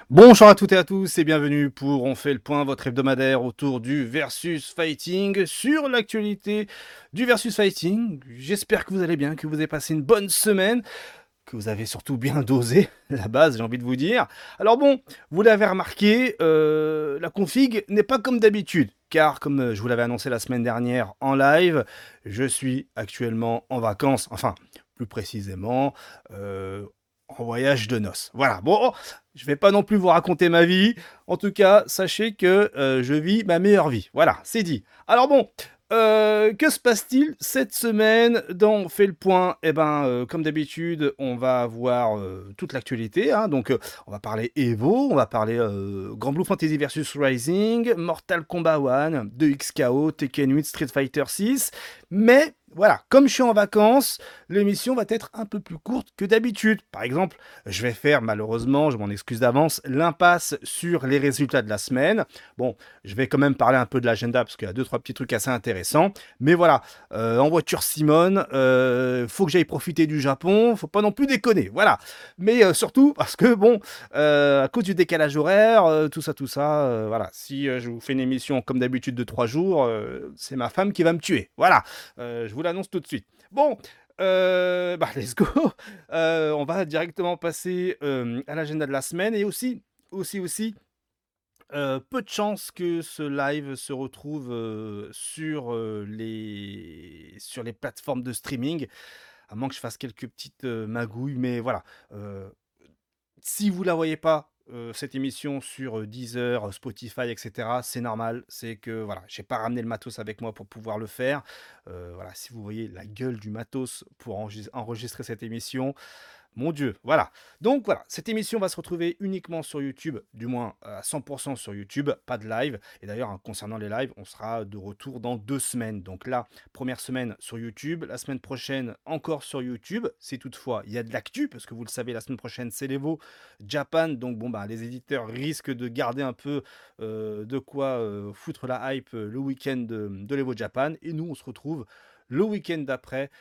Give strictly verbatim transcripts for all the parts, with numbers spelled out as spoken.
Bonjour à toutes et à tous et bienvenue pour On fait le point, votre hebdomadaire autour du versus fighting sur l'actualité du versus fighting. J'espère que vous allez bien, que vous avez passé une bonne semaine, que vous avez surtout bien dosé la base, j'ai envie de vous dire. Alors bon, vous l'avez remarqué, euh, la config n'est pas comme d'habitude, car comme euh, je vous l'avais annoncé la semaine dernière en live, je suis actuellement en vacances, enfin plus précisément euh, en voyage de noces. Voilà, bon, je vais pas non plus vous raconter ma vie, en tout cas, sachez que euh, je vis ma meilleure vie. Voilà, c'est dit. Alors bon, euh, que se passe-t-il cette semaine dans On fait le point? Eh ben, euh, comme d'habitude, on va avoir euh, toute l'actualité. Hein, donc, euh, on va parler Evo, on va parler euh, Grand Blue Fantasy versus Rising, Mortal Kombat un, deux X K O, Tekken huit, Street Fighter six. Mais voilà, comme je suis en vacances, l'émission va être un peu plus courte que d'habitude. Par exemple, je vais faire malheureusement, je m'en excuse d'avance, l'impasse sur les résultats de la semaine. Bon, je vais quand même parler un peu de l'agenda parce qu'il y a deux trois petits trucs assez intéressants. Mais voilà, euh, en voiture Simone, euh, faut que j'aille profiter du Japon, faut pas non plus déconner. Voilà. Mais euh, surtout parce que bon, euh, à cause du décalage horaire, euh, tout ça, tout ça, euh, voilà. Si euh, je vous fais une émission comme d'habitude de trois jours, euh, c'est ma femme qui va me tuer. Voilà. Euh, je vous l'annonce tout de suite. Bon. Euh, bah, let's go. Euh, on va directement passer euh, à l'agenda de la semaine et aussi, aussi, aussi, euh, peu de chances que ce live se retrouve euh, sur, euh, les, sur les plateformes de streaming, à moins que je fasse quelques petites euh, magouilles, mais voilà. Euh, si vous la voyez pas, euh, cette émission sur euh, Deezer, Spotify, et cetera, c'est normal. C'est que voilà, j'ai pas ramené le matos avec moi pour pouvoir le faire. Euh, voilà, si vous voyez la gueule du matos pour enregis- enregistrer cette émission, mon Dieu, voilà. Donc voilà, cette émission va se retrouver uniquement sur YouTube, du moins à cent pour cent sur YouTube, pas de live. Et d'ailleurs, hein, concernant les lives, on sera de retour dans deux semaines. Donc là, première semaine sur YouTube, la semaine prochaine encore sur YouTube. Si toutefois il y a de l'actu, parce que vous le savez, la semaine prochaine c'est l'Evo Japan. Donc bon, bah, les éditeurs risquent de garder un peu euh, de quoi euh, foutre la hype euh, le week-end de, de l'Evo Japan. Et nous, on se retrouve le week-end d'après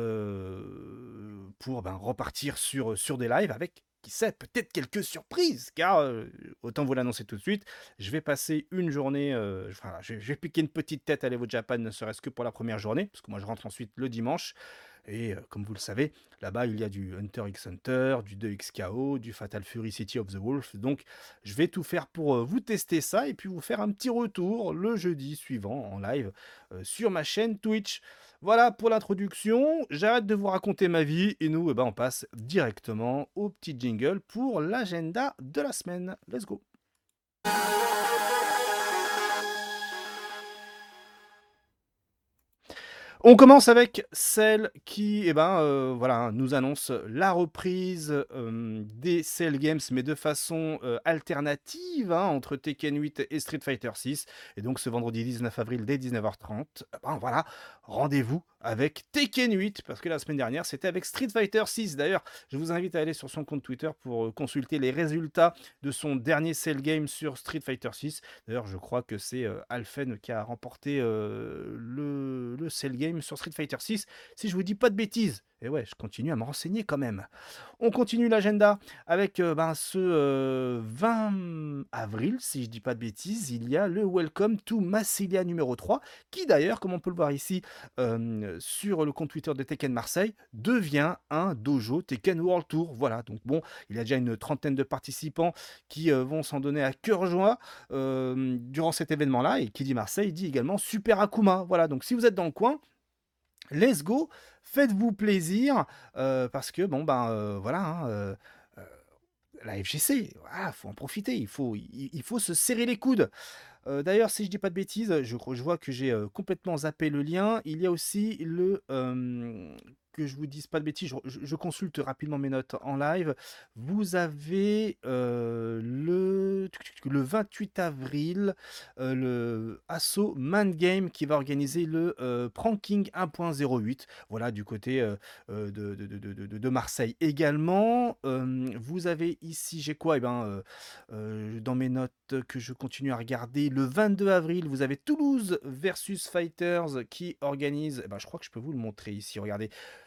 euh, pour ben, repartir sur, sur des lives avec, qui sait, peut-être quelques surprises, car euh, autant vous l'annoncer tout de suite, je vais passer une journée, euh, enfin, je, je vais piquer une petite tête à l'Evo Japan, ne serait-ce que pour la première journée, parce que moi je rentre ensuite le dimanche. Et euh, comme vous le savez, là-bas il y a du Hunter x Hunter, du deux X K O, du Fatal Fury City of the Wolf. Donc je vais tout faire pour euh, vous tester ça et puis vous faire un petit retour le jeudi suivant en live euh, sur ma chaîne Twitch. Voilà pour l'introduction, j'arrête de vous raconter ma vie et nous, eh ben, on passe directement au petit jingle pour l'agenda de la semaine. Let's go. On commence avec celle qui, eh ben, euh, voilà, hein, nous annonce la reprise euh, des Cell Games, mais de façon euh, alternative, hein, entre Tekken huit et Street Fighter six. Et donc ce vendredi dix-neuf avril dès dix-neuf heures trente, eh ben, voilà, rendez-vous avec Tekken huit, parce que la semaine dernière c'était avec Street Fighter six. D'ailleurs, je vous invite à aller sur son compte Twitter pour euh, consulter les résultats de son dernier Cell Game sur Street Fighter six. D'ailleurs, je crois que c'est euh, Alphen qui a remporté euh, le, le Cell Game sur Street Fighter six, si je vous dis pas de bêtises. Et ouais, je continue à me renseigner quand même. On continue l'agenda avec euh, ben, ce euh, vingt avril, si je dis pas de bêtises, il y a le Welcome to Massilia numéro trois, qui d'ailleurs, comme on peut le voir ici euh, sur le compte Twitter de Tekken Marseille, devient un dojo Tekken World Tour. Voilà, donc bon, il y a déjà une trentaine de participants qui euh, vont s'en donner à cœur joie euh, durant cet événement-là. Et qui dit Marseille dit également Super Akuma. Voilà, donc si vous êtes dans le coin, let's go, faites-vous plaisir, euh, parce que bon ben euh, voilà, hein, euh, euh, la F G C, voilà, faut en profiter, il faut, il, il faut se serrer les coudes. Euh, D'ailleurs, si je dis pas de bêtises, je, je vois que j'ai euh, complètement zappé le lien. Il y a aussi le euh, que je vous dise pas de bêtises, je, je- je consulte rapidement mes notes en live. Vous avez euh, le, le vingt-huit avril euh, le Asso Man Game qui va organiser le euh, Pranking un point zéro huit. Voilà, du côté euh, euh, de, de- de- de- de- de Marseille également. Euh, vous avez ici, j'ai quoi? Eh ben, euh, euh, dans mes notes que je continue à regarder, le vingt-deux avril, vous avez Toulouse versus Fighters qui organise, eh ben, je crois que je peux vous le montrer ici, regardez,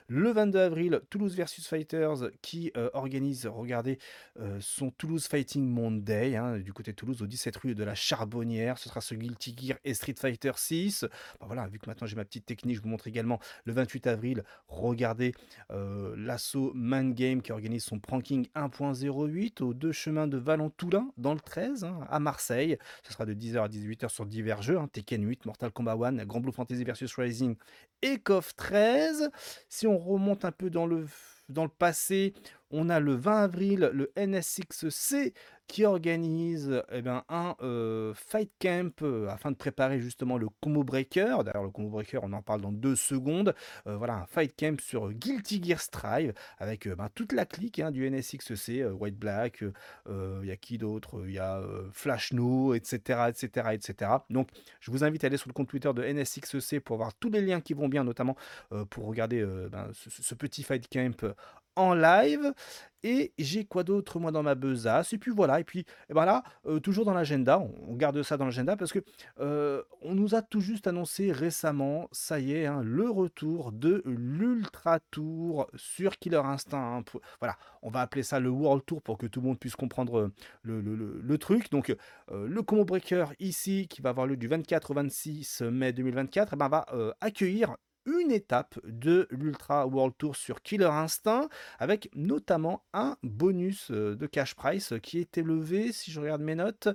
Le vingt-deux avril, Toulouse versus Fighters qui euh, organise, regardez, euh, son Toulouse Fighting Monday, hein, du côté de Toulouse, au dix-sept rue de la Charbonnière. Ce sera ce Guilty Gear et Street Fighter six. Bah voilà, vu que maintenant j'ai ma petite technique, je vous montre également le vingt-huit avril, regardez euh, l'assaut Man Game qui organise son Pranking un point zéro huit aux deux chemins de Vallon-Toulin dans le treize, hein, à Marseille. Ce sera de dix heures à dix-huit heures sur divers jeux, hein, Tekken huit, Mortal Kombat un, Grand Blue Fantasy versus Rising et C O F treize. Si on remonte un peu dans le, dans le passé, on a le vingt avril le N S X C qui organise eh ben, un euh, fight camp euh, afin de préparer justement le combo breaker. D'ailleurs, le combo breaker, on en parle dans deux secondes. Euh, voilà, un fight camp sur Guilty Gear Strive avec euh, ben, toute la clique, hein, du N S X C, euh, White Black, il euh, y a qui d'autre, il y a euh, Flash No, et cetera, et cetera, et cetera. Donc, je vous invite à aller sur le compte Twitter de N S X C pour voir tous les liens qui vont bien, notamment euh, pour regarder euh, ben, ce, ce petit fight camp euh, en live. Et j'ai quoi d'autre moi dans ma besace. Et puis voilà, et puis et ben là, euh, toujours dans l'agenda, on, on garde ça dans l'agenda parce que euh, on nous a tout juste annoncé récemment, ça y est, hein, le retour de l'Ultra Tour sur Killer Instinct, hein. Pour- voilà, on va appeler ça le World Tour pour que tout le monde puisse comprendre euh, le, le- le- le truc. Donc euh, le Combo Breaker ici, qui va avoir lieu du vingt-quatre au vingt-six mai deux mille vingt-quatre, eh ben, va euh, accueillir une étape de l'Ultra World Tour sur Killer Instinct, avec notamment un bonus euh, de cash price qui est élevé, si je regarde mes notes,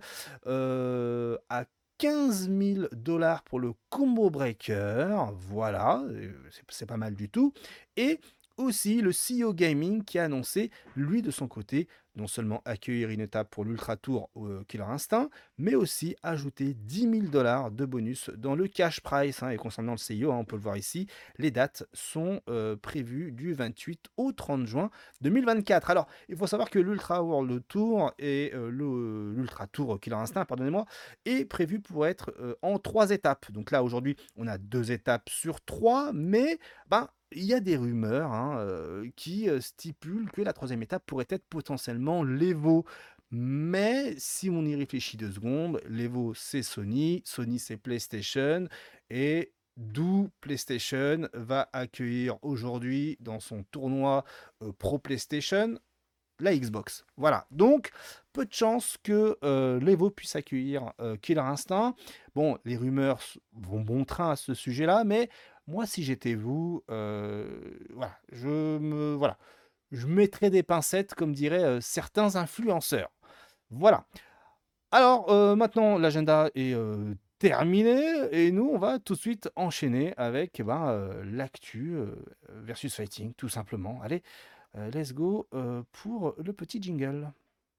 euh, à quinze mille dollars pour le combo breaker. Voilà, euh, c'est c'est pas mal du tout. Et aussi le C E O Gaming qui a annoncé, lui de son côté, non seulement accueillir une étape pour l'Ultra Tour euh, Killer Instinct, mais aussi ajouter dix mille dollars de bonus dans le cash price, hein. Et concernant le C E O, hein, on peut le voir ici, les dates sont euh, prévues du vingt-huit au trente juin deux mille vingt-quatre. Alors, il faut savoir que l'Ultra World Tour et euh, le- l'Ultra Tour Killer Instinct, pardonnez-moi, est prévu pour être euh, en trois étapes. Donc là, aujourd'hui, on a deux étapes sur trois, mais ben, il y a des rumeurs, hein, euh, qui euh, stipulent que la troisième étape pourrait être potentiellement l'Evo. Mais si on y réfléchit deux secondes, l'Evo c'est Sony, Sony c'est PlayStation, et d'où PlayStation va accueillir aujourd'hui dans son tournoi euh, Pro PlayStation la Xbox. Voilà, donc peu de chances que euh, l'Evo puisse accueillir euh, Killer Instinct. Bon, les rumeurs s- vont bon train à ce sujet-là, mais moi, si j'étais vous, euh, voilà, je me, voilà, je mettrais des pincettes, comme diraient euh, certains influenceurs. Voilà. Alors, euh, maintenant, l'agenda est euh, terminé et nous, on va tout de suite enchaîner avec eh ben, euh, l'actu euh, versus fighting, tout simplement. Allez, euh, let's go euh, pour le petit jingle.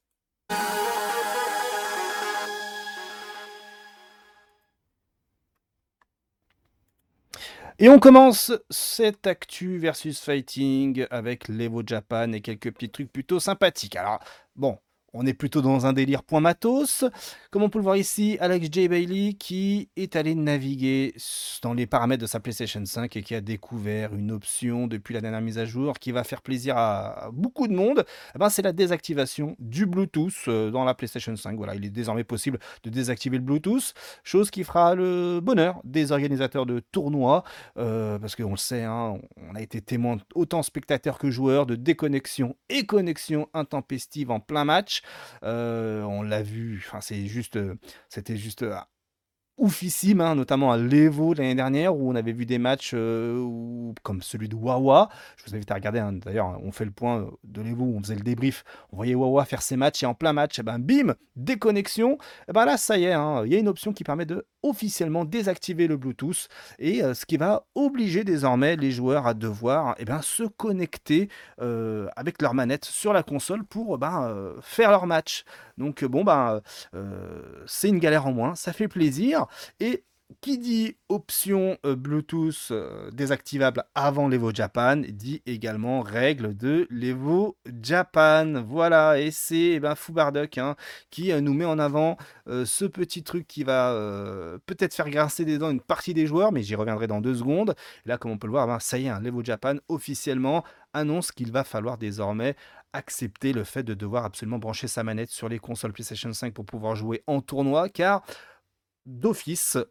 Et on commence cette actu versus fighting avec l'Evo Japan et quelques petits trucs plutôt sympathiques. Alors, bon, on est plutôt dans un délire point matos. Comme on peut le voir ici, Alex J. Bailey qui est allé naviguer dans les paramètres de sa PlayStation cinq et qui a découvert une option depuis la dernière mise à jour qui va faire plaisir à, à beaucoup de monde. Eh ben, c'est la désactivation du Bluetooth euh, dans la PlayStation cinq. Voilà, il est désormais possible de désactiver le Bluetooth, chose qui fera le bonheur des organisateurs de tournois. Euh, parce qu'on le sait, hein, on a été témoin, autant spectateurs que joueurs, de déconnexion et connexion intempestive en plein match. Euh, on l'a vu, enfin, c'est juste, euh, c'était juste euh, oufissime, hein, notamment à l'Evo de l'année dernière, où on avait vu des matchs euh, où- comme celui de Wawa. Je vous invite à regarder, hein, d'ailleurs, on fait le point euh, de l'Evo, où on faisait le débrief. On voyait Wawa faire ses matchs et en plein match, et ben bim, déconnexion. Et ben là, ça y est, hein, il y a une option qui permet de officiellement désactiver le Bluetooth, et euh, ce qui va obliger désormais les joueurs à devoir eh ben, se connecter euh, avec leur manette sur la console pour ben, euh, faire leur match. Donc bon, ben, euh, c'est une galère en moins, ça fait plaisir. Et qui dit option euh, Bluetooth euh, désactivable avant l'Evo Japan, dit également règle de l'Evo Japan. Voilà, et c'est eh ben, Foubarduck, hein, qui euh, nous met en avant euh, ce petit truc qui va euh, peut-être faire grincer des dents une partie des joueurs, mais j'y reviendrai dans deux secondes. Et là, comme on peut le voir, ben, ça y est, hein, l'Evo Japan officiellement annonce qu'il va falloir désormais accepter le fait de devoir absolument brancher sa manette sur les consoles PlayStation cinq pour pouvoir jouer en tournoi, car d'office,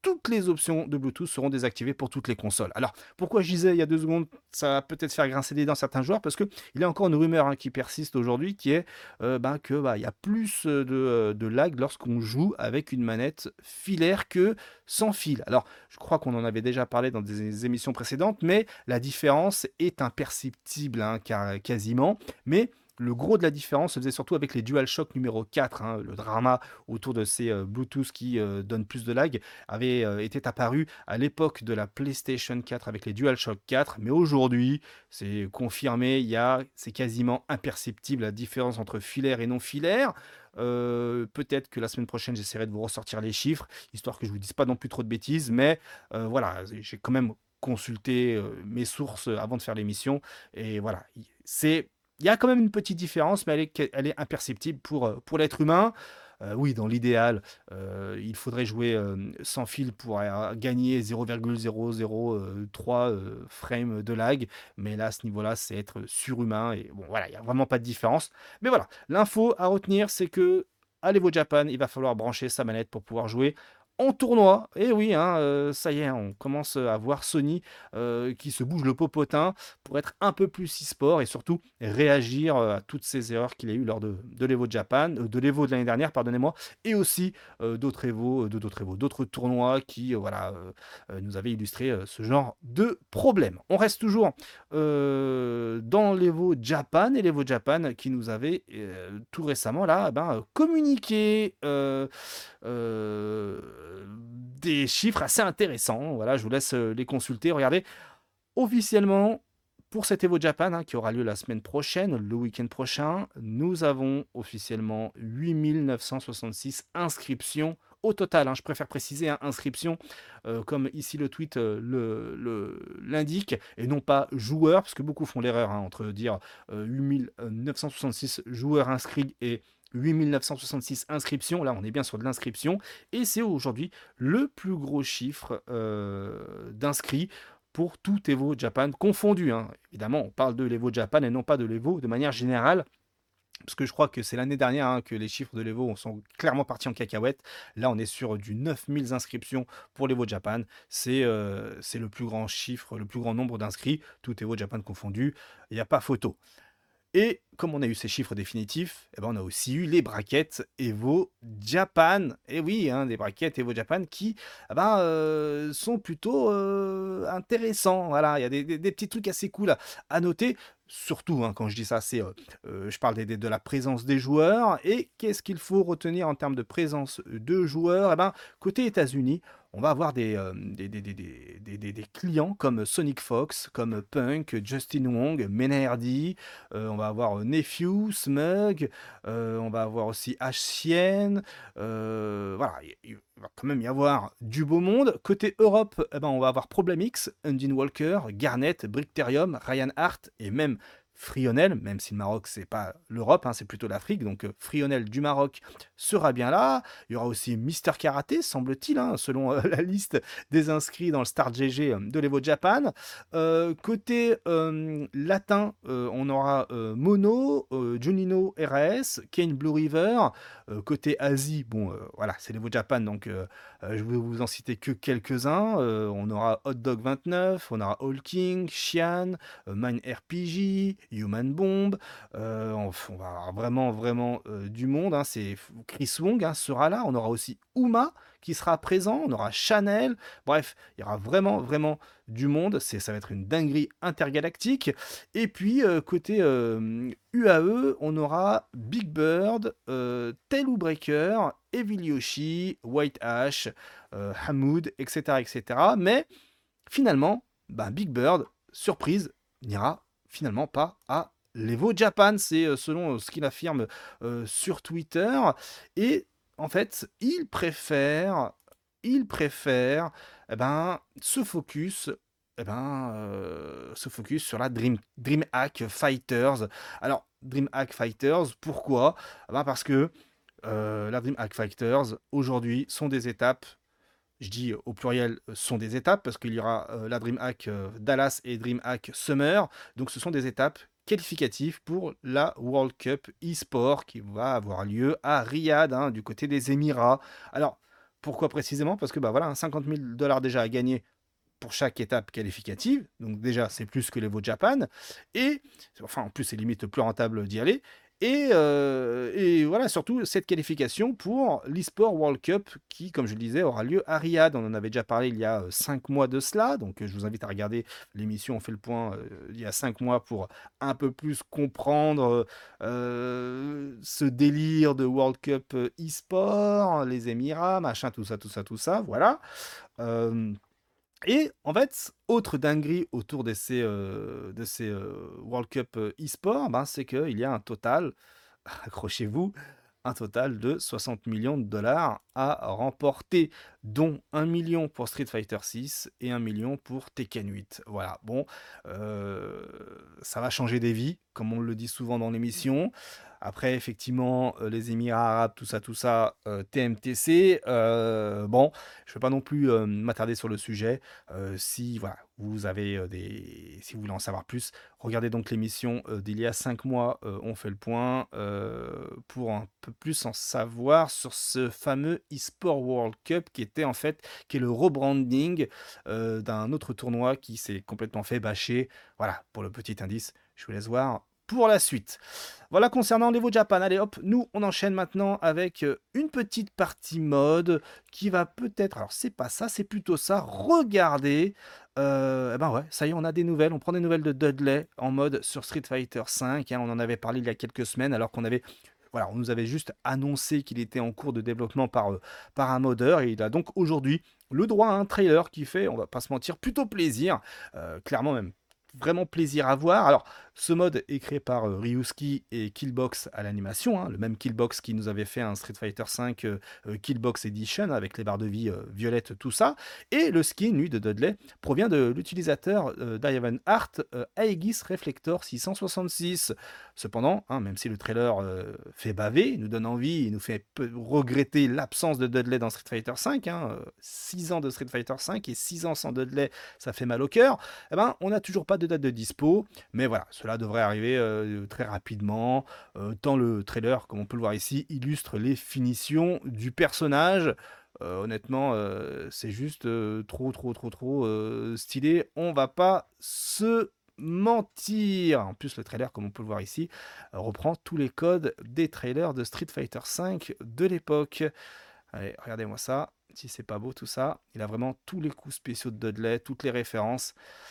toutes les options de Bluetooth seront désactivées pour toutes les consoles. Alors, pourquoi je disais il y a deux secondes, ça va peut-être faire grincer des dents certains joueurs, parce qu'il y a encore une rumeur hein, qui persiste aujourd'hui, qui est euh, ben, que bah, il y a plus de, euh, de lag lorsqu'on joue avec une manette filaire que sans fil. Alors, je crois qu'on en avait déjà parlé dans des émissions précédentes, mais la différence est imperceptible, hein, car, quasiment, mais le gros de la différence se faisait surtout avec les DualShock numéro quatre. Hein. Le drama autour de ces euh, Bluetooth qui euh, donnent plus de lag avait euh, été apparu à l'époque de la PlayStation quatre avec les DualShock quatre. Mais aujourd'hui, c'est confirmé, il y a, c'est quasiment imperceptible la différence entre filaire et non filaire. Euh, peut-être que la semaine prochaine, j'essaierai de vous ressortir les chiffres, histoire que je ne vous dise pas non plus trop de bêtises. Mais euh, voilà, j'ai quand même consulté euh, mes sources avant de faire l'émission. Et voilà, c'est il y a quand même une petite différence, mais elle est, elle est imperceptible pour, euh, pour l'être humain. Euh, oui, dans l'idéal, euh, il faudrait jouer euh, sans fil pour euh, gagner zéro virgule zéro zéro trois euh, frames de lag. Mais là, à ce niveau-là, c'est être surhumain. Et bon, voilà, il n'y a vraiment pas de différence. Mais voilà, l'info à retenir, c'est que à l'Evo Japan, il va falloir brancher sa manette pour pouvoir jouer en tournoi. Et oui, hein, euh, ça y est, on commence à voir Sony euh, qui se bouge le popotin pour être un peu plus e-sport et surtout réagir euh, à toutes ces erreurs qu'il a eu lors de, de l'Evo Japan, euh, de l'Evo de l'année dernière, pardonnez-moi, et aussi euh, d'autres Evo, euh, de d'autres Evo, d'autres tournois qui euh, voilà, euh, euh, nous avaient illustré euh, ce genre de problème. On reste toujours euh, dans l'Evo Japan et l'Evo Japan qui nous avait euh, tout récemment là, ben, communiqué euh, euh, des chiffres assez intéressants. Voilà, je vous laisse euh, les consulter. Regardez, officiellement, pour cet Evo Japan hein, qui aura lieu la semaine prochaine, le week-end prochain, nous avons officiellement huit mille neuf cent soixante-six inscriptions au total. Hein, je préfère préciser hein, inscriptions, euh, comme ici le tweet euh, le, le, l'indique, et non pas joueurs, parce que beaucoup font l'erreur hein, entre dire euh, huit mille neuf cent soixante-six joueurs inscrits et huit mille neuf cent soixante-six inscriptions. Là, on est bien sur de l'inscription, et c'est aujourd'hui le plus gros chiffre euh, d'inscrits pour tout Evo Japan confondu. Hein. Évidemment, on parle de l'Evo Japan et non pas de l'Evo de manière générale. Parce que je crois que c'est l'année dernière hein, que les chiffres de l'Evo sont clairement partis en cacahuète. Là, on est sur du neuf mille inscriptions pour l'Evo Japan. C'est euh, c'est le plus grand chiffre, le plus grand nombre d'inscrits, tout Evo Japan confondu. Il n'y a pas photo. Et comme on a eu ces chiffres définitifs, eh ben on a aussi eu les brackets Evo Japan. Et oui, hein, des brackets Evo Japan qui eh ben, euh, sont plutôt euh, intéressants. Voilà, il y a des, des, des petits trucs assez cool à, à noter. Surtout, hein, quand je dis ça, c'est, euh, euh, je parle des, des, de la présence des joueurs. Et qu'est-ce qu'il faut retenir en termes de présence de joueurs? Eh ben, côté États-Unis, on va avoir des, euh, des, des, des, des, des, des clients comme Sonic Fox, comme Punk, Justin Wong, Menardi. Euh, on va avoir Nephew, Smug. Euh, on va avoir aussi H-Cien. Euh, voilà, il va quand même y avoir du beau monde. Côté Europe, eh ben, on va avoir Problem X, Undine Walker, Garnet, Bricterium, Ryan Hart et même Frionel, même si le Maroc c'est pas l'Europe, hein, c'est plutôt l'Afrique, donc euh, Frionel du Maroc sera bien là. Il y aura aussi Mister Karaté, semble-t-il, hein, selon euh, la liste des inscrits dans le Start G G de l'Evo Japan. Euh, côté euh, latin, euh, on aura euh, Mono, euh, Junino R A S, Kane Blue River. Euh, côté Asie, bon, euh, voilà, c'est l'Evo Japan, donc euh, euh, je vais vous en citer que quelques-uns. Euh, on aura Hot Dog vingt-neuf, on aura All King, Xian, euh, Mine R P G, Human Bomb. Euh, on, on va avoir vraiment, vraiment euh, du monde. Hein, c'est Chris Wong hein, sera là. On aura aussi Uma qui sera présent. On aura Chanel. Bref, il y aura vraiment, vraiment du monde. C'est, ça va être une dinguerie intergalactique. Et puis, euh, côté euh, U A E, on aura Big Bird, euh, Tailou Breaker, Evil Yoshi, White Ash, euh, Hamoud, et cetera, et cetera. Mais finalement, bah, Big Bird, surprise, n'ira finalement pas à l'Evo Japan. C'est euh, selon euh, ce qu'il affirme euh, sur Twitter. Et en fait, il préfère, il préfère eh ben, se focus eh ben, euh, se focus sur la Dream, DreamHack Fighters. Alors, DreamHack Fighters, pourquoi eh ben Parce que euh, la DreamHack Fighters, aujourd'hui, sont des étapes, je dis au pluriel, sont des étapes, parce qu'il y aura euh, la DreamHack euh, Dallas et DreamHack Summer. Donc, ce sont des étapes qualificatives pour la World Cup e-sport qui va avoir lieu à Riyad, hein, du côté des Émirats. Alors, Pourquoi précisément? Parce que, bah, voilà, hein, cinquante mille dollars déjà à gagner pour chaque étape qualificative. Donc déjà, c'est plus que l'Evo Japan et enfin, en plus, c'est limite plus rentable d'y aller et heu et voilà, surtout cette qualification pour l'e-sport World Cup qui, comme je le disais, aura lieu à Riyad. On en avait déjà parlé il y a, heu, cinq mois de cela, donc heu, je vous invite à regarder l'émission On fait le point, heu, il y a cinq mois pour un peu plus comprendre, heu ce délire de World Cup, heu, e-sport, les Émirats, machin, tout ça, tout ça, tout ça, voilà. Hem et en fait, autre dinguerie autour de ces, heu, de ces, heu, World Cup, heu, e-sport, ben, c'est qu'il y a un total, accrochez-vous, un total de soixante millions de dollars à remporter, dont un million pour Street Fighter six et un million pour Tekken huit. Voilà, bon, heu, ça va changer des vies, comme on le dit souvent dans l'émission. Après, effectivement, heu, les Émirats arabes, tout ça, tout ça, heu, T M T C, heu, bon, je ne vais pas non plus, hem, m'attarder sur le sujet. Heu, si voilà, vous avez, heu, des si vous voulez en savoir plus, regardez donc l'émission, heu, d'il y a cinq mois, heu, On fait le point, heu, pour un peu plus en savoir sur ce fameux e-sport World Cup qui était en fait qui est le rebranding, heu, d'un autre tournoi qui s'est complètement fait bâcher. Voilà, pour le petit indice, je vous laisse voir pour la suite. Voilà concernant l'Evo Japan. Allez hop, nous on enchaîne maintenant avec, heu, une petite partie mode qui va peut-être alors c'est pas ça, c'est plutôt ça. Regardez, heu, et ben, ouais, ça y est, on a des nouvelles. On prend des nouvelles de Dudley en mode sur Street Fighter cinq, hein. On en avait parlé il y a quelques semaines alors qu'on avait voilà, on nous avait juste annoncé qu'il était en cours de développement par, heu, par un modeur et il a donc aujourd'hui le droit à un trailer qui fait, on va pas se mentir, plutôt plaisir. Heu, clairement même vraiment plaisir à voir. Alors, ce mode est créé par euh, Ryusuke et Killbox à l'animation, hein, le même Killbox qui nous avait fait un Street Fighter cinq euh, euh, Killbox Edition avec les barres de vie euh, violettes, tout ça. Et le skin, lui, de Dudley, provient de l'utilisateur euh, d'Ivan Art euh, Aegis Reflector six cent soixante-six. Cependant, hein, même si le trailer euh, fait baver, il nous donne envie, il nous fait peu- regretter l'absence de Dudley dans Street Fighter cinq, hein, six ans de Street Fighter cinq et six ans sans Dudley, ça fait mal au cœur. Eh ben, on n'a toujours pas de date de dispo, mais voilà, cela devrait arriver euh, très rapidement, euh, tant le trailer, comme on peut le voir ici, illustre les finitions du personnage. Euh, honnêtement, euh, c'est juste euh, trop, trop, trop, trop euh, stylé. On va pas se mentir. En plus, le trailer, comme on peut le voir ici, euh, reprend tous les codes des trailers de Street Fighter cinq de l'époque. Allez, regardez-moi ça. Si c'est pas beau tout ça, il a vraiment tous les coups spéciaux de Dudley, toutes les références.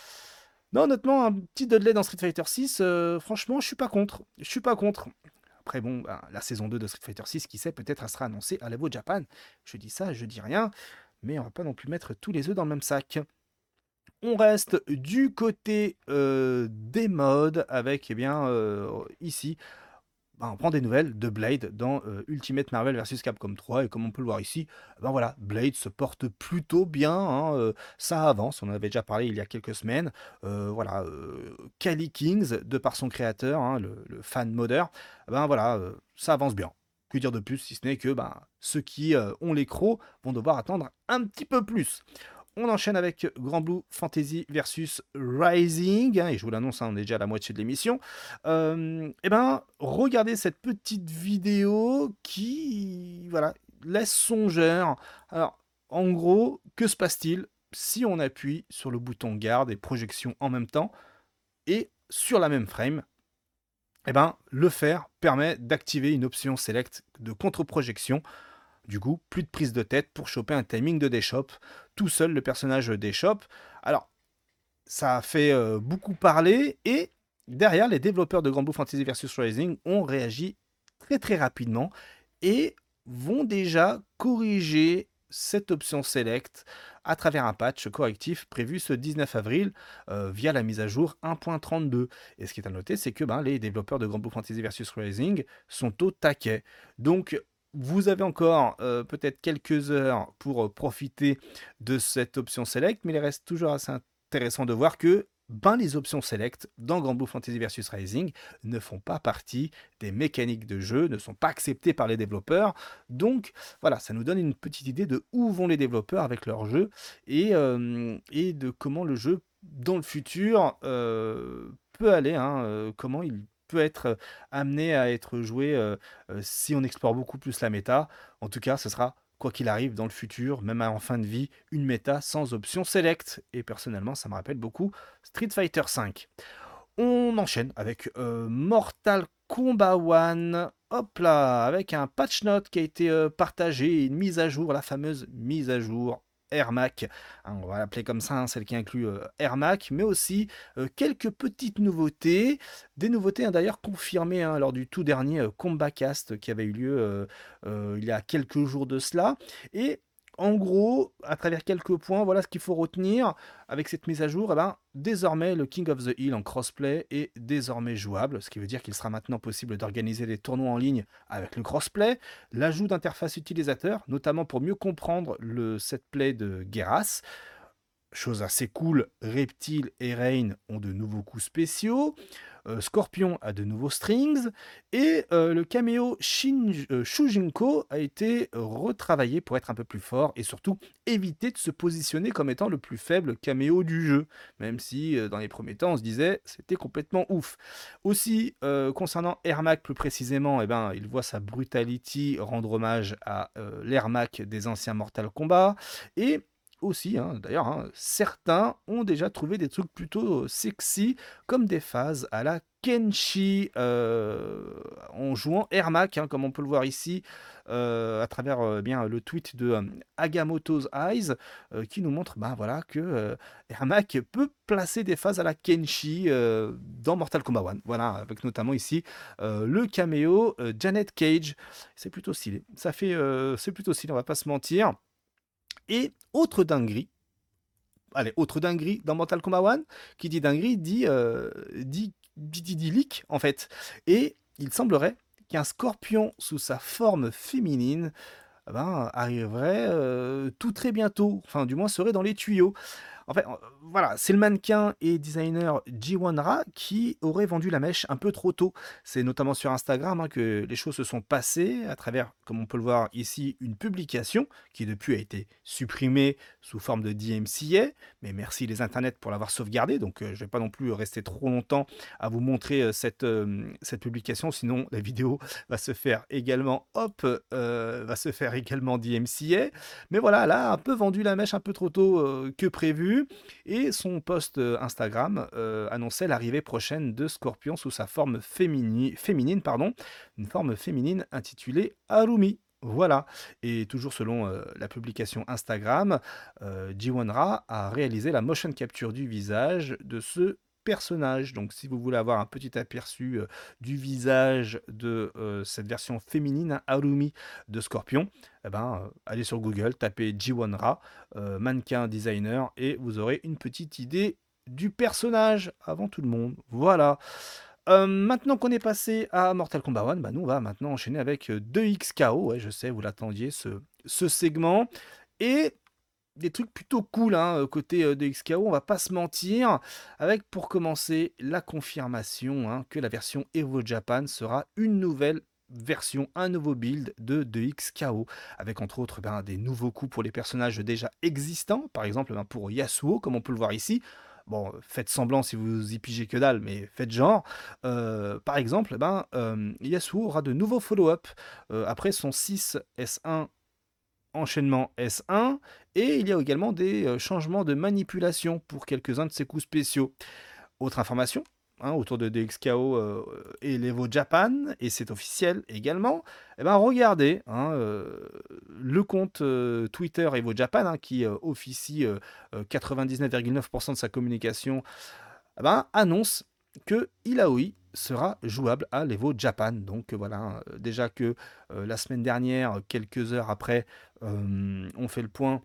Non, honnêtement, un petit Dudley dans Street Fighter six, euh, franchement, je suis pas contre. Je suis pas contre. Après, bon, ben, la saison deux de Street Fighter six, qui sait, peut-être elle sera annoncée à l'Evo Japan. Je dis ça, je dis rien, mais on va pas non plus mettre tous les œufs dans le même sac. On reste du côté euh, des modes avec, eh bien, euh, ici, ben, on prend des nouvelles de Blade dans euh, Ultimate Marvel versus. Capcom trois et comme on peut le voir ici, ben voilà, Blade se porte plutôt bien, hein, euh, ça avance, on en avait déjà parlé il y a quelques semaines, euh, voilà, euh, Kali Kings, de par son créateur, hein, le, le fan modder, ben voilà, euh, ça avance bien. Que dire de plus si ce n'est que ben, ceux qui euh, ont les crocs vont devoir attendre un petit peu plus. On enchaîne avec Grand Blue Fantasy versus Rising, hein, et je vous l'annonce, hein, on est déjà à la moitié de l'émission. Euh, et ben, regardez cette petite vidéo qui, voilà, laisse songeur. Alors, en gros, que se passe-t-il si on appuie sur le bouton garde et projection en même temps et sur la même frame? Eh ben, le faire permet d'activer une option select de contre-projection. Du coup, plus de prise de tête pour choper un timing de déchoppe. Tout seul, le personnage déchoppe. Alors, ça a fait euh, beaucoup parler et derrière, les développeurs de Grand Blue Fantasy versus. Rising ont réagi très très rapidement et vont déjà corriger cette option select à travers un patch correctif prévu ce dix-neuf avril euh, via la mise à jour un point trente-deux. Et ce qui est à noter, c'est que ben, les développeurs de Grand Blue Fantasy versus. Rising sont au taquet. Donc, vous avez encore euh, peut-être quelques heures pour euh, profiter de cette option select, mais il reste toujours assez intéressant de voir que ben, les options select dans Grand Blue Fantasy versus. Rising ne font pas partie des mécaniques de jeu, ne sont pas acceptées par les développeurs. Donc voilà, ça nous donne une petite idée de où vont les développeurs avec leur jeu et, euh, et de comment le jeu dans le futur euh, peut aller, hein, euh, comment il peut être amené à être joué euh, euh, si on explore beaucoup plus la méta. En tout cas, ce sera quoi qu'il arrive dans le futur, même en fin de vie, une méta sans option select. Et personnellement, ça me rappelle beaucoup Street Fighter cinq. On enchaîne avec euh, Mortal Kombat un. Hop là, avec un patch note qui a été euh, partagé, et une mise à jour, la fameuse mise à jour Ermac. Hein, on va l'appeler comme ça, hein, celle qui inclut euh, Ermac, mais aussi euh, quelques petites nouveautés. Des nouveautés hein, d'ailleurs confirmées hein, lors du tout dernier euh, Combat Cast qui avait eu lieu euh, euh, il y a quelques jours de cela. Et en gros, à travers quelques points, voilà ce qu'il faut retenir avec cette mise à jour. Eh ben, désormais, le King of the Hill en crossplay est désormais jouable, ce qui veut dire qu'il sera maintenant possible d'organiser des tournois en ligne avec le crossplay, l'ajout d'interfaces utilisateurs, notamment pour mieux comprendre le setplay de Geras. Chose assez cool, Reptile et Rain ont de nouveaux coups spéciaux, euh, Scorpion a de nouveaux strings, et euh, le caméo Shin, euh, Shujinko a été retravaillé pour être un peu plus fort, et surtout éviter de se positionner comme étant le plus faible caméo du jeu, même si euh, dans les premiers temps on se disait c'était complètement ouf. Aussi, euh, concernant Ermac plus précisément, eh ben, il voit sa brutality rendre hommage à euh, l'Ermac des anciens Mortal Kombat, et aussi, hein, d'ailleurs, hein, certains ont déjà trouvé des trucs plutôt sexy, comme des phases à la Kenshi, euh, en jouant Ermac, hein, comme on peut le voir ici, euh, à travers euh, bien, le tweet de euh, Agamotto's Eyes, euh, qui nous montre bah, voilà, que euh, Ermac peut placer des phases à la Kenshi euh, dans Mortal Kombat un. Voilà, avec notamment ici euh, le caméo euh, Janet Cage. C'est plutôt stylé. Ça fait, euh, c'est plutôt stylé, on va pas se mentir. Et autre dinguerie, allez, autre dinguerie dans Mortal Kombat un, qui dit dinguerie dit, euh, dit, dit, dit, dit leak en fait. Et il semblerait qu'un scorpion sous sa forme féminine eh ben, arriverait euh, tout très bientôt, enfin du moins serait dans les tuyaux. En fait, euh, voilà, c'est le mannequin et designer Jiwanra qui aurait vendu la mèche un peu trop tôt. C'est notamment sur Instagram hein, que les choses se sont passées à travers, comme on peut le voir ici, une publication qui depuis a été supprimée sous forme de D M C A. Mais merci les internets pour l'avoir sauvegardée. Donc euh, je ne vais pas non plus rester trop longtemps à vous montrer euh, cette, euh, cette publication, sinon la vidéo va se faire également, hop, euh, va se faire également D M C A. Mais voilà, là, un peu vendu la mèche un peu trop tôt euh, que prévu. Et son post Instagram euh, annonçait l'arrivée prochaine de Scorpion sous sa forme fémini- féminine, pardon, une forme féminine intitulée Harumi. Voilà. Et toujours selon euh, la publication Instagram, euh, Jiwanra a réalisé la motion capture du visage de ce personnage. Donc si vous voulez avoir un petit aperçu euh, du visage de euh, cette version féminine Harumi de Scorpion, eh ben, euh, allez sur Google, tapez Jiwanra, euh, mannequin designer, et vous aurez une petite idée du personnage avant tout le monde. Voilà. Euh, maintenant qu'on est passé à Mortal Kombat un, bah nous on va maintenant enchaîner avec euh, deux X K O. Ouais, je sais, vous l'attendiez ce, ce segment. Et des trucs plutôt cool hein, euh, côté euh, de X K O, on va pas se mentir, avec pour commencer la confirmation hein, que la version Evo Japan sera une nouvelle version, un nouveau build de, de X K O, avec entre autres ben, des nouveaux coups pour les personnages déjà existants, par exemple ben, pour Yasuo, comme on peut le voir ici. Bon, faites semblant si vous y pigez que dalle, mais faites genre. Euh, par exemple, ben, euh, Yasuo aura de nouveaux follow-up euh, après son six S un enchaînement S un, et il y a également des euh, changements de manipulation pour quelques-uns de ses coups spéciaux. Autre information hein, autour de D X K O euh, et l'Evo Japan, et c'est officiel également, eh ben regardez hein, euh, le compte euh, Twitter Evo Japan hein, qui euh, officie euh, euh, quatre-vingt-dix-neuf virgule neuf pour cent de sa communication, eh ben, annonce que Illaoi sera jouable à l'Evo Japan. Donc euh, voilà, euh, déjà que euh, la semaine dernière, quelques heures après, euh, on fait le point.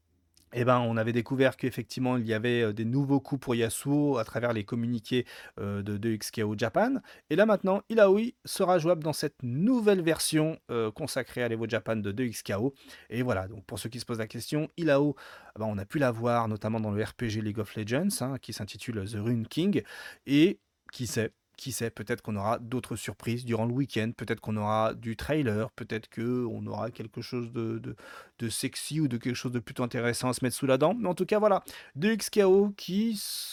Eh ben, on avait découvert qu'effectivement, il y avait euh, des nouveaux coups pour Yasuo à travers les communiqués euh, de, de X K O Japan. Et là maintenant, Illaoi sera jouable dans cette nouvelle version euh, consacrée à l'Evo Japan de, de X K O. Et voilà, donc pour ceux qui se posent la question, Illaoi, eh ben, on a pu la voir notamment dans le R P G League of Legends, hein, qui s'intitule The Rune King. Et qui sait qui sait, peut-être qu'on aura d'autres surprises durant le week-end, peut-être qu'on aura du trailer, peut-être qu'on aura quelque chose de, de, de sexy ou de quelque chose de plutôt intéressant à se mettre sous la dent. Mais en tout cas, voilà, de X K O qui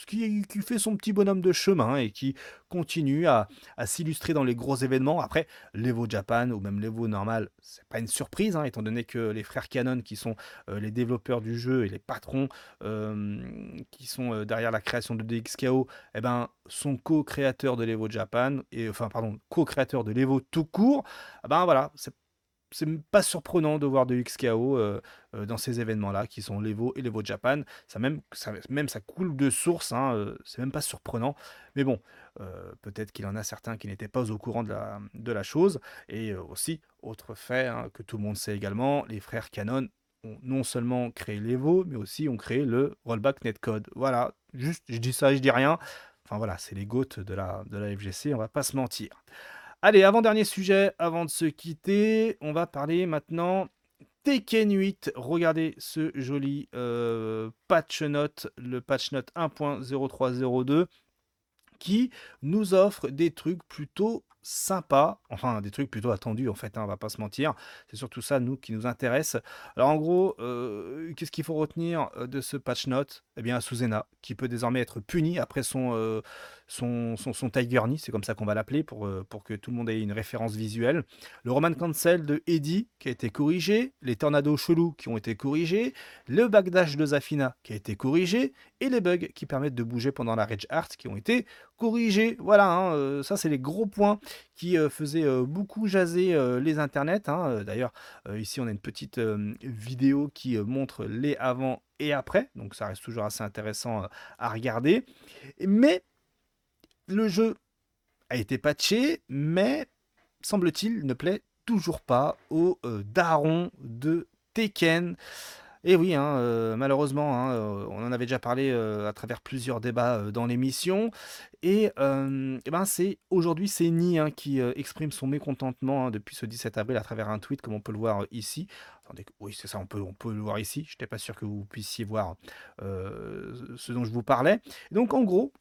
qui, qui fait son petit bonhomme de chemin et qui continue à, à s'illustrer dans les gros événements. Après, l'Evo Japan ou même l'Evo normal, c'est pas une surprise, hein, étant donné que les frères Canon, qui sont euh, les développeurs du jeu et les patrons euh, qui sont euh, derrière la création de D X K O, eh ben, sont co-créateurs de l'Evo Japan, et enfin, pardon, co-créateurs de l'Evo tout court. Ah ben voilà, c'est c'est pas surprenant de voir de X K O euh, euh, dans ces événements-là, qui sont l'Evo et l'Evo Japan. Ça même, ça, même ça coule de source, hein, euh, c'est même pas surprenant. Mais bon, euh, peut-être qu'il y en a certains qui n'étaient pas au courant de la, de la chose. Et euh, aussi, autre fait hein, que tout le monde sait également, les frères Canon ont non seulement créé l'Evo, mais aussi ont créé le Rollback Netcode. Voilà, juste, je dis ça, je dis rien. Enfin voilà, c'est les GOAT de la, de la F G C, on va pas se mentir. Allez, avant-dernier sujet, avant de se quitter, on va parler maintenant Tekken huit. Regardez ce joli euh, patch note, le patch note un point zéro trois zéro deux, qui nous offre des trucs plutôt sympas, enfin des trucs plutôt attendus en fait, hein, on va pas se mentir, c'est surtout ça nous qui nous intéresse. Alors en gros, euh, qu'est-ce qu'il faut retenir euh, de ce patch note? Eh bien Suzena, qui peut désormais être puni après son, euh, son, son, son Tiger Knee, c'est comme ça qu'on va l'appeler pour, euh, pour que tout le monde ait une référence visuelle. Le Roman Cancel de Eddie qui a été corrigé, les tornados chelous qui ont été corrigés, le backdash de Zafina qui a été corrigé, et les bugs qui permettent de bouger pendant la Rage Art qui ont été corrigés. Voilà, hein, euh, ça c'est les gros points qui euh, faisaient euh, beaucoup jaser euh, les internets. Hein. D'ailleurs, euh, ici on a une petite euh, vidéo qui euh, montre les avant et après, donc ça reste toujours assez intéressant euh, à regarder. Mais le jeu a été patché, mais semble-t-il ne plaît toujours pas aux euh, darons de Tekken. Et oui, hein, euh, malheureusement, hein, euh, on en avait déjà parlé euh, à travers plusieurs débats euh, dans l'émission. Et, euh, eh ben c'est aujourd'hui, c'est Ni hein, qui euh, exprime son mécontentement hein, depuis ce dix-sept avril à travers un tweet, comme on peut le voir euh, ici. Attendez, oui, c'est ça, on peut, on peut le voir ici. Je n'étais pas sûr que vous puissiez voir euh, ce dont je vous parlais. Donc, en gros,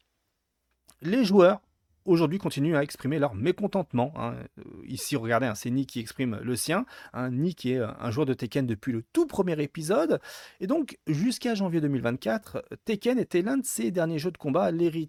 les joueurs aujourd'hui continuent à exprimer leur mécontentement. Hein. Ici, regardez, hein, c'est Ni qui exprime le sien. Hein. Ni qui est un joueur de Tekken depuis le tout premier épisode. Et donc, jusqu'à janvier deux mille vingt-quatre, Tekken était l'un de ses derniers jeux de combat,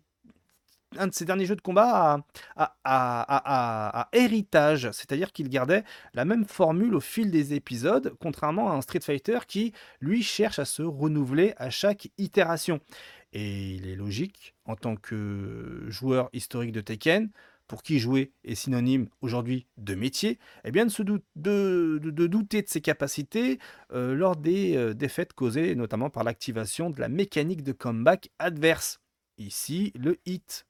un de ses derniers jeux de combat à, à, à, à, à héritage, c'est-à-dire qu'il gardait la même formule au fil des épisodes, contrairement à un Street Fighter qui, lui, cherche à se renouveler à chaque itération. Et il est logique, en tant que joueur historique de Tekken, pour qui jouer est synonyme aujourd'hui de métier, eh bien de, se dou- de, de- de douter de ses capacités euh, lors des euh, défaites causées notamment par l'activation de la mécanique de comeback adverse. Ici, le hit.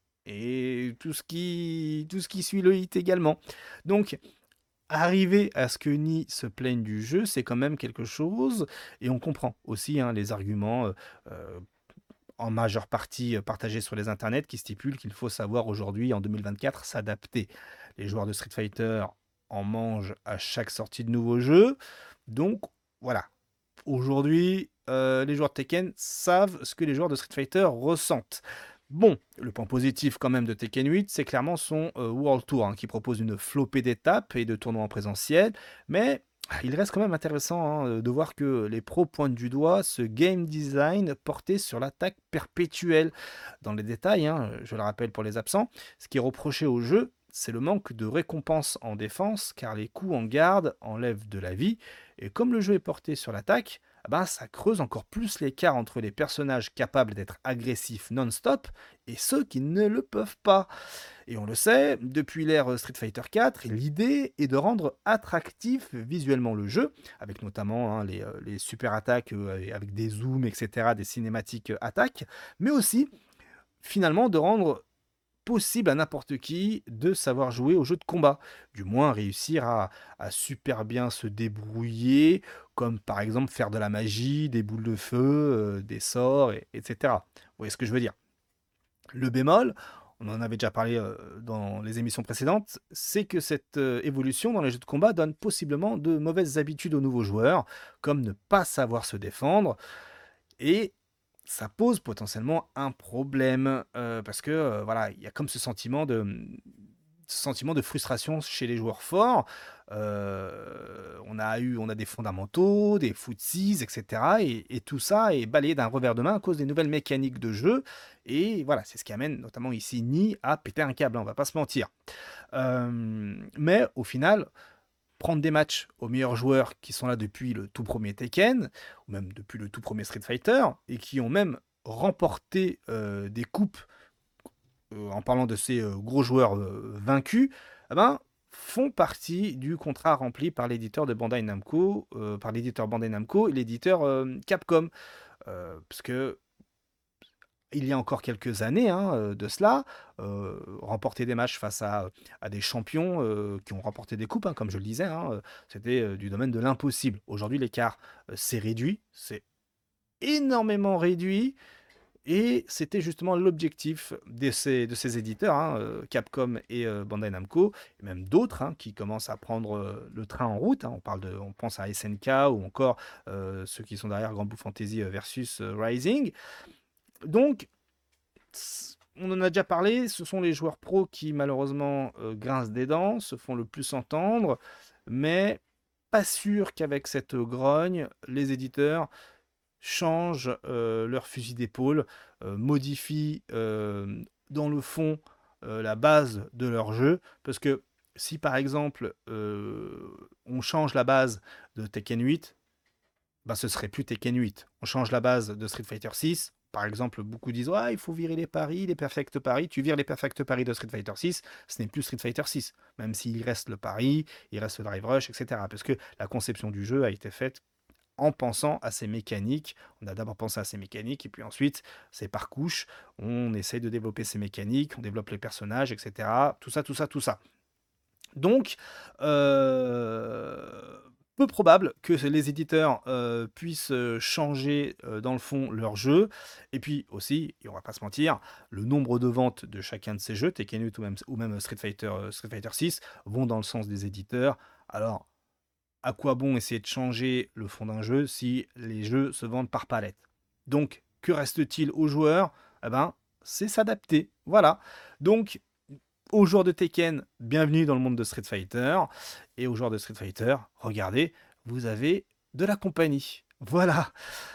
Et tout ce qui, tout ce qui suit le hit également. Donc, arriver à ce que Ni se plaigne du jeu, c'est quand même quelque chose. Et on comprend aussi hein, les arguments euh, euh, en majeure partie euh, partagés sur les internets qui stipulent qu'il faut savoir aujourd'hui, en deux mille vingt-quatre, s'adapter. Les joueurs de Street Fighter en mangent à chaque sortie de nouveau jeu. Donc, voilà. Aujourd'hui, euh, les joueurs de Tekken savent ce que les joueurs de Street Fighter ressentent. Bon, le point positif quand même de Tekken huit, c'est clairement son euh, World Tour, hein, qui propose une flopée d'étapes et de tournois en présentiel, mais ah, il reste quand même intéressant hein, de voir que les pros pointent du doigt ce game design porté sur l'attaque perpétuelle. Dans les détails, hein, je le rappelle pour les absents, ce qui est reproché au jeu, c'est le manque de récompense en défense, car les coups en garde enlèvent de la vie, et comme le jeu est porté sur l'attaque, ah ben, ça creuse encore plus l'écart entre les personnages capables d'être agressifs non-stop et ceux qui ne le peuvent pas. Et on le sait, depuis l'ère Street Fighter quatre, l'idée est de rendre attractif visuellement le jeu, avec notamment hein, les, euh, les super attaques euh, avec des zooms, et cetera, des cinématiques euh, attaques, mais aussi finalement de rendre possible à n'importe qui de savoir jouer au jeu de combat, du moins réussir à, à super bien se débrouiller, comme par exemple faire de la magie, des boules de feu, euh, des sorts, et, etc. Vous voyez ce que je veux dire? Le bémol, on en avait déjà parlé euh, dans les émissions précédentes, c'est que cette euh, évolution dans les jeux de combat donne possiblement de mauvaises habitudes aux nouveaux joueurs, comme ne pas savoir se défendre, et ça pose potentiellement un problème, euh, parce que euh, voilà, il y a comme ce sentiment de, sentiment de frustration chez les joueurs forts. Heu, on a eu on a des fondamentaux, des footsies et cetera et et tout ça est balayé d'un revers de main à cause des nouvelles mécaniques de jeu et voilà, c'est ce qui amène notamment ici Ni à péter un câble, hein, on va pas se mentir. Hem, mais au final, prendre des matchs aux meilleurs joueurs qui sont là depuis le tout premier Tekken, ou même depuis le tout premier Street Fighter, et qui ont même remporté euh, des coupes, euh, en parlant de ces euh, gros joueurs euh, vaincus, eh ben, font partie du contrat rempli par l'éditeur de Bandai Namco, euh, par l'éditeur Bandai Namco et l'éditeur euh, Capcom. Euh, parce que il y a encore quelques années hein, euh, de cela, euh, remporter des matchs face à, à des champions euh, qui ont remporté des coupes, hein, comme je le disais, hein, euh, c'était euh, du domaine de l'impossible. Aujourd'hui, l'écart euh, s'est réduit, c'est énormément réduit, et c'était justement l'objectif de ces, de ces éditeurs, hein, euh, Capcom et euh, Bandai Namco, et même d'autres hein, qui commencent à prendre euh, le train en route. Hein. On, parle de, on pense à S N K ou encore euh, ceux qui sont derrière Grand Blue Fantasy euh, versus euh, Rising. Donc, on en a déjà parlé, ce sont les joueurs pros qui malheureusement euh, grincent des dents, se font le plus entendre, mais pas sûr qu'avec cette grogne, les éditeurs changent euh, leur fusil d'épaule, euh, modifient euh, dans le fond euh, la base de leur jeu, parce que si par exemple euh, on change la base de Tekken huit, bah, ce serait plus Tekken huit. On change la base de Street Fighter six. Par exemple, beaucoup disent ah, il faut virer les paris, les perfect paris. Tu vires les perfect paris de Street Fighter six, ce n'est plus Street Fighter six. Même s'il reste le pari, il reste le drive rush, et cetera. Parce que la conception du jeu a été faite en pensant à ces mécaniques. On a d'abord pensé à ces mécaniques, et puis ensuite, c'est par couche. On essaye de développer ces mécaniques, on développe les personnages, et cetera. Tout ça, tout ça, tout ça. Donc, euh, peu probable que les éditeurs euh, puissent euh, changer euh, dans le fond leur jeu. Et puis aussi, et on va pas se mentir, le nombre de ventes de chacun de ces jeux, Tekken huit ou même, ou même Street Fighter, euh, Street Fighter six, vont dans le sens des éditeurs. Alors, à quoi bon essayer de changer le fond d'un jeu si les jeux se vendent par palette? Donc, que reste-t-il aux joueurs? Eh ben, c'est s'adapter. Voilà. Donc, aux joueurs de Tekken, bienvenue dans le monde de Street Fighter. Et aux joueurs de Street Fighter, regardez, vous avez de la compagnie. Voilà.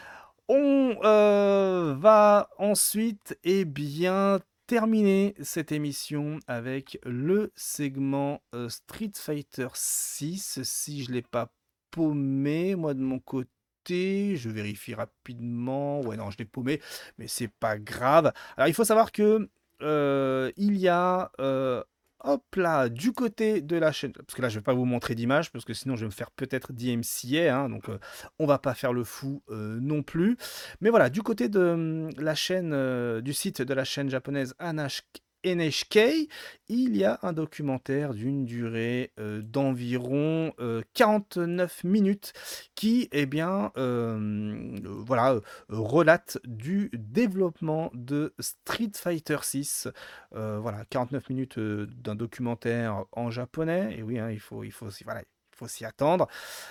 On euh, va ensuite, eh bien, terminer cette émission avec le segment euh, Street Fighter six. Si je ne l'ai pas paumé, moi de mon côté, je vérifie rapidement. Ouais, non, je l'ai paumé, mais c'est pas grave. Alors, il faut savoir que euh, il y a, euh, hop là, du côté de la chaîne, parce que là, je vais pas vous montrer d'image, parce que sinon, je vais me faire peut-être D M C A, hein, donc euh, on va pas faire le fou euh, non plus. Mais voilà, du côté de hum, la chaîne, euh, du site de la chaîne japonaise N H K, N H K, il y a un documentaire d'une durée euh, d'environ euh, quarante-neuf minutes qui, eh bien, euh, euh, voilà, euh, relate du développement de Street Fighter six. Euh, voilà, quarante-neuf minutes euh, d'un documentaire en japonais. Et oui, hein, il faut, il faut, s'y- voilà, il faut s'y attendre.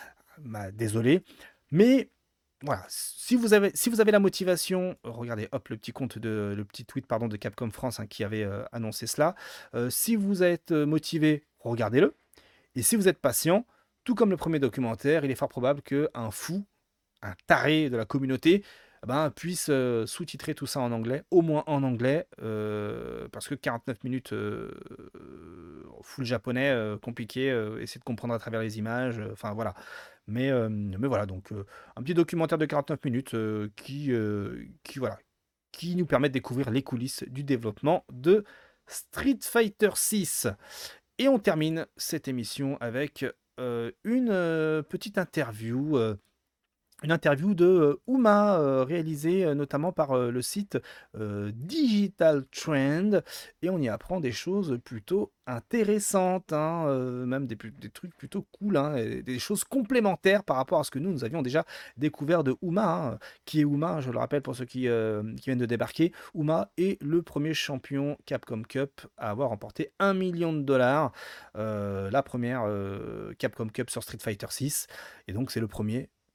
Bah, désolé. Mais voilà, si vous avez, si vous avez la motivation, euh, regardez, hop, le petit compte de, le petit tweet pardon, de Capcom France hein, qui avait euh, annoncé cela. Euh, si vous êtes euh, motivé, regardez-le. Et si vous êtes patient, tout comme le premier documentaire, il est fort probable qu'un fou, un taré de la communauté, eh ben, puisse euh, sous-titrer tout ça en anglais, au moins en anglais, euh, parce que quarante-neuf minutes euh, euh, full japonais, euh, compliqué, euh, essayer de comprendre à travers les images, euh, enfin voilà. Mais, euh, mais voilà, donc euh, un petit documentaire de quarante-neuf minutes euh, qui, euh, qui, voilà, qui nous permet de découvrir les coulisses du développement de Street Fighter six. Et on termine cette émission avec euh, une euh, petite interview. euh, une interview de euh, Uma, euh, réalisée euh, notamment par euh, le site euh, Digital Trend, et on y apprend des choses plutôt intéressantes, hein, euh, même des, pu- des trucs plutôt cool, hein, et des choses complémentaires par rapport à ce que nous, nous avions déjà découvert de Uma, hein. Qui est Uma, je le rappelle pour ceux qui, euh, qui viennent de débarquer. Uma est le premier champion Capcom Cup à avoir remporté un million de dollars, euh, la première euh, Capcom Cup sur Street Fighter six, et donc c'est le premier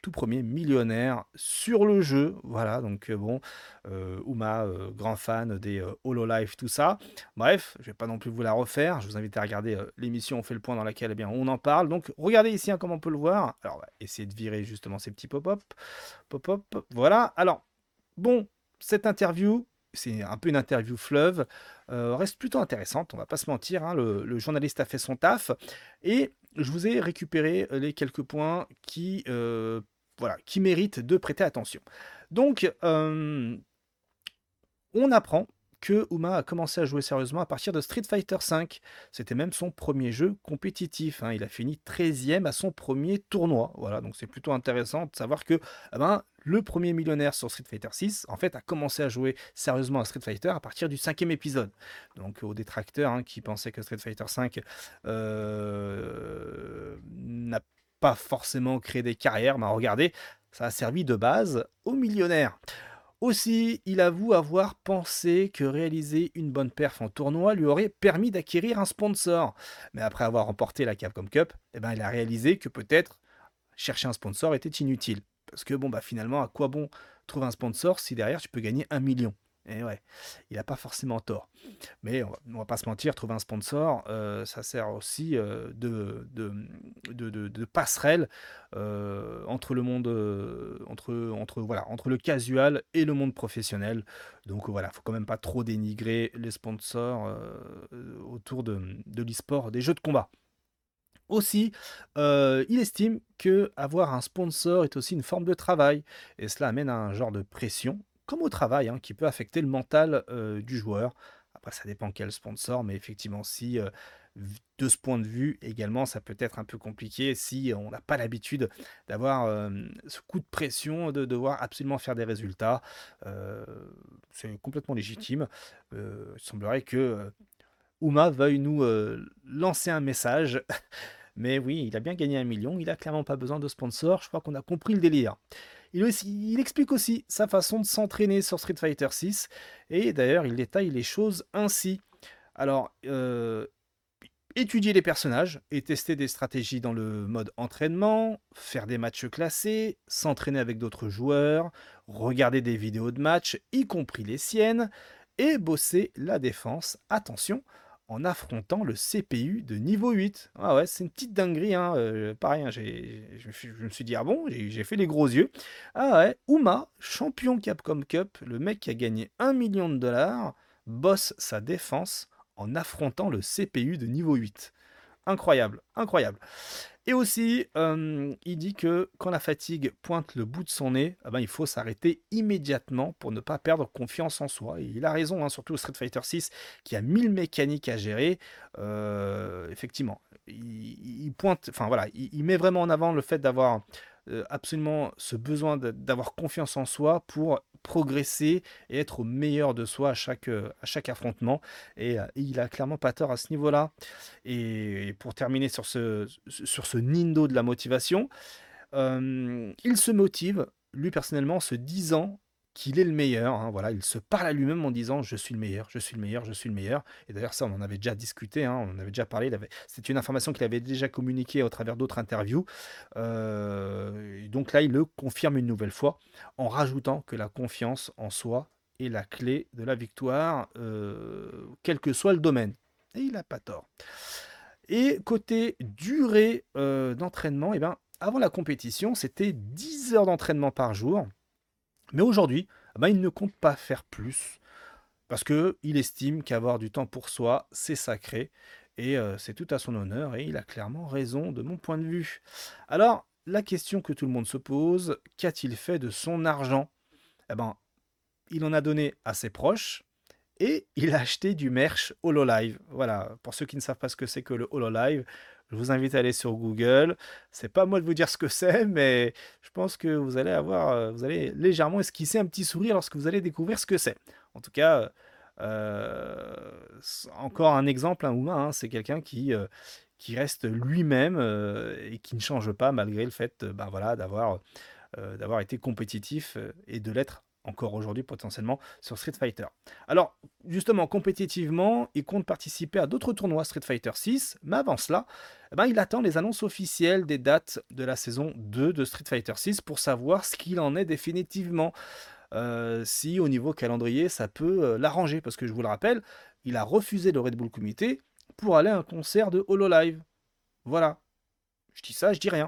tout premier millionnaire sur le jeu. Voilà, donc euh, bon, euh, Uma, euh, grand fan des euh, Hololive, tout ça. Bref, je vais pas non plus vous la refaire. Je vous invite à regarder euh, l'émission On fait le point dans laquelle eh bien, on en parle. Donc regardez ici hein, comme on peut le voir. Alors, on va essayer de virer justement ces petits pop-up. Pop-up, voilà. Alors, bon, cette interview, c'est un peu une interview fleuve, euh, reste plutôt intéressante, on va pas se mentir, hein, le, le journaliste a fait son taf, et je vous ai récupéré les quelques points qui, euh, voilà, qui méritent de prêter attention. Donc, euh, on apprend que Uma a commencé à jouer sérieusement à partir de Street Fighter cinq. C'était même son premier jeu compétitif, hein. Il a fini treizième à son premier tournoi. Voilà, donc c'est plutôt intéressant de savoir que eh ben, le premier millionnaire sur Street Fighter six, en fait, a commencé à jouer sérieusement à Street Fighter à partir du cinquième épisode. Donc aux détracteurs hein, qui pensaient que Street Fighter cinq euh, n'a pas forcément créé des carrières, ben, regardez, ça a servi de base aux millionnaires. Aussi, il avoue avoir pensé que réaliser une bonne perf en tournoi lui aurait permis d'acquérir un sponsor. Mais après avoir remporté la Capcom Cup, eh ben, il a réalisé que peut-être chercher un sponsor était inutile. Parce que bon, bah, finalement, à quoi bon trouver un sponsor si derrière tu peux gagner un million? Et ouais, il n'a pas forcément tort. Mais on va, on va pas se mentir, trouver un sponsor, euh, ça sert aussi euh, de, de, de, de- de passerelle euh, entre le monde, euh, entre, entre, voilà, entre le casual et le monde professionnel. Donc voilà, faut quand même pas trop dénigrer les sponsors euh, autour de, de l'e-sport, des jeux de combat. Aussi, euh, il estime que avoir un sponsor est aussi une forme de travail, et cela amène à un genre de pression, comme au travail, hein, qui peut affecter le mental euh, du joueur. Après, ça dépend quel sponsor, mais effectivement, si euh, v- de ce point de vue également, ça peut être un peu compliqué si on n'a pas l'habitude d'avoir euh, ce coup de pression, de devoir absolument faire des résultats. Euh, c'est complètement légitime. Euh, il semblerait que euh, Uma veuille nous euh, lancer un message. Mais oui, il a bien gagné un million, il a clairement pas besoin de sponsor, je crois qu'on a compris le délire. Il, aussi- il explique aussi sa façon de s'entraîner sur Street Fighter six, et d'ailleurs il détaille les choses ainsi. Alors, euh, étudier les personnages et tester des stratégies dans le mode entraînement, faire des matchs classés, s'entraîner avec d'autres joueurs, regarder des vidéos de matchs, y compris les siennes, et bosser la défense, attention, en affrontant le C P U de niveau huit. Ah ouais, c'est une petite dinguerie, hein, euh, pareil, hein, j'ai- je, me suis je me suis dit, ah bon, j'ai j'ai fait les gros yeux. Ah ouais, Uma, champion Capcom Cup, le mec qui a gagné un million de dollars, bosse sa défense en affrontant le C P U de niveau huit. Incroyable, incroyable. Et aussi, euh, il dit que quand la fatigue pointe le bout de son nez, eh ben, il faut s'arrêter immédiatement pour ne pas perdre confiance en soi. Et il a raison, hein, surtout au Street Fighter six, qui a mille mécaniques à gérer. Euh, effectivement, il, il pointe, enfin voilà, il, il met vraiment en avant le fait d'avoir euh, absolument ce besoin de- d'avoir confiance en soi pour progresser et être au meilleur de soi à chaque, euh, à chaque affrontement. Et, euh, il a clairement pas tort à ce niveau-là. Et pour terminer sur ce, sur ce nindo de la motivation, euh, il se motive, lui personnellement, en se disant qu'il est le meilleur, hein. Voilà, il se parle à lui-même en disant je suis le meilleur, je suis le meilleur, je suis le meilleur. Et d'ailleurs, ça, on en avait déjà discuté, hein, on en avait déjà parlé. il avait- C'est une information qu'il avait déjà communiquée au travers d'autres interviews. Euh, et donc là, il le confirme une nouvelle fois en rajoutant que la confiance en soi est la clé de la victoire, euh, quel que soit le domaine. Et il n'a pas tort. Et côté durée euh, d'entraînement, eh ben, avant la compétition, c'était dix heures d'entraînement par jour. Mais aujourd'hui, eh ben, il ne compte pas faire plus. Parce qu'il estime qu'avoir du temps pour soi, c'est sacré. Et euh, c'est tout à son honneur. Et il a clairement raison de mon point de vue. Alors, la question que tout le monde se pose, qu'a-t-il fait de son argent? Eh ben, il en a donné à ses proches. Et il a acheté du merch HoloLive. Voilà, pour ceux qui ne savent pas ce que c'est que le HoloLive, je vous invite à aller sur Google. C'est pas à moi de vous dire ce que c'est, mais je pense que vous allez avoir, euh, vous allez légèrement esquisser un petit sourire lorsque vous allez découvrir ce que c'est. En tout cas, euh, c'est encore un exemple, un humain, hein, c'est quelqu'un qui, euh, qui reste lui-même euh, et qui ne change pas malgré le fait, euh, ben voilà, d'avoir euh, d'avoir été compétitif euh, et de l'être encore aujourd'hui potentiellement sur Street Fighter. Alors, justement, compétitivement, il compte participer à d'autres tournois Street Fighter six, mais avant cela, eh ben, il attend les annonces officielles des dates de la saison deux de Street Fighter six pour savoir ce qu'il en est définitivement. Euh, si au niveau calendrier, ça peut euh, l'arranger, parce que je vous le rappelle, il a refusé le Red Bull Comité pour aller à un concert de Hololive. Voilà, je dis ça, je dis rien.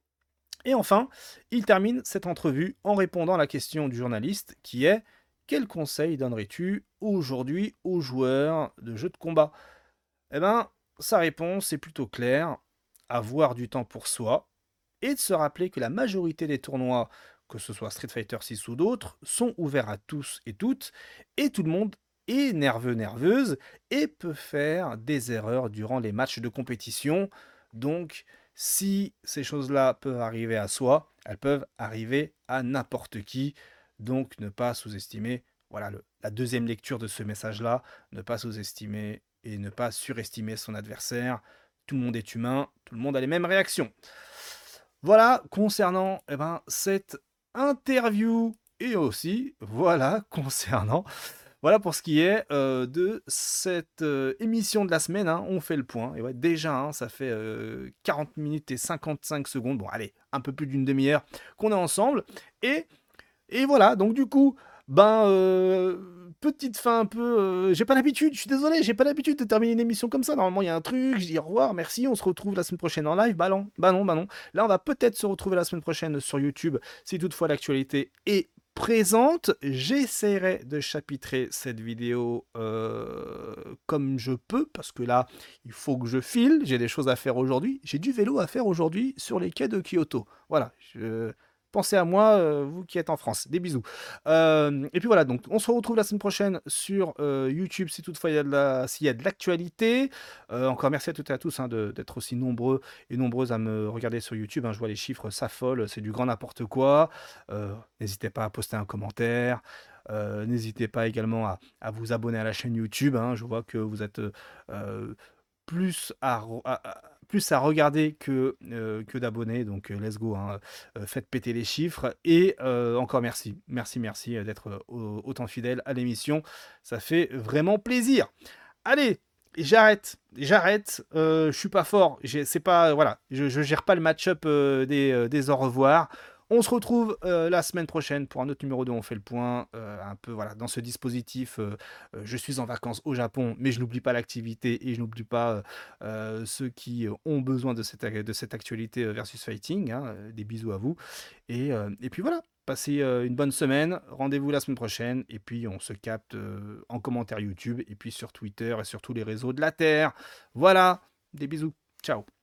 Et enfin, il termine cette entrevue en répondant à la question du journaliste qui est: quel conseil donnerais-tu aujourd'hui aux joueurs de jeux de combat? Eh bien, sa réponse est plutôt claire: avoir du temps pour soi et de se rappeler que la majorité des tournois, que ce soit Street Fighter six ou d'autres, sont ouverts à tous et toutes, et tout le monde est nerveux, nerveuse, et peut faire des erreurs durant les matchs de compétition. Donc, si ces choses-là peuvent arriver à soi, elles peuvent arriver à n'importe qui. Donc, ne pas sous-estimer, voilà le- la deuxième lecture de ce message-là, ne pas sous-estimer et ne pas surestimer son adversaire. Tout le monde est humain, tout le monde a les mêmes réactions. Voilà concernant eh ben, cette interview et aussi, voilà concernant, voilà pour ce qui est euh, de cette euh, émission de la semaine. Hein, on fait le point. Et ouais, déjà, hein, ça fait euh, quarante minutes et cinquante-cinq secondes. Bon, allez, un peu plus d'une demi-heure qu'on est ensemble. Et et voilà, donc du coup, ben, euh, petite fin un peu. Euh, j'ai pas l'habitude, je suis désolé, j'ai pas l'habitude de terminer une émission comme ça. Normalement, il y a un truc, je dis au revoir, merci, on se retrouve la semaine prochaine en live. Bah non, bah non, bah non. Là, on va peut-être se retrouver la semaine prochaine sur YouTube, si toutefois l'actualité est présente. J'essaierai de chapitrer cette vidéo euh, comme je peux, parce que là, il faut que je file, j'ai des choses à faire aujourd'hui. J'ai du vélo à faire aujourd'hui sur les quais de Kyoto. Voilà, je pensez à moi, euh, vous qui êtes en France. Des bisous. Euh, et puis voilà, donc on se retrouve la semaine prochaine sur euh, YouTube si toutefois il y a de la, s'il y a de l'actualité. Euh, encore merci à toutes et à tous hein, de- d'être aussi nombreux et nombreuses à me regarder sur YouTube. Hein. Je vois les chiffres s'affolent, c'est du grand n'importe quoi. Euh, N'hésitez pas à poster un commentaire. Euh, N'hésitez pas également à, à vous abonner à la chaîne YouTube. Hein. Je vois que vous êtes euh, plus à, à- à- plus à regarder que, euh, que d'abonnés. Donc, euh, let's go. Hein. Euh, faites péter les chiffres. Et euh, encore merci. Merci, merci euh, d'être euh, au- autant fidèle à l'émission. Ça fait vraiment plaisir. Allez, j'arrête. J'arrête. Euh, je suis pas fort. J'ai- C'est pas, voilà, je, je gère pas le match-up euh, des, euh, des au revoir. On se retrouve euh, la semaine prochaine pour un autre numéro de On fait le point. Euh, un peu voilà, dans ce dispositif. Euh, euh, je suis en vacances au Japon, mais je n'oublie pas l'activité et je n'oublie pas euh, euh, ceux qui euh, ont besoin de cette, de cette actualité euh, versus fighting. Hein. Euh, Des bisous à vous. Et, euh, et puis voilà. Passez euh, une bonne semaine. Rendez-vous la semaine prochaine. Et puis on se capte euh, en commentaire YouTube et puis sur Twitter et sur tous les réseaux de la Terre. Voilà. Des bisous. Ciao.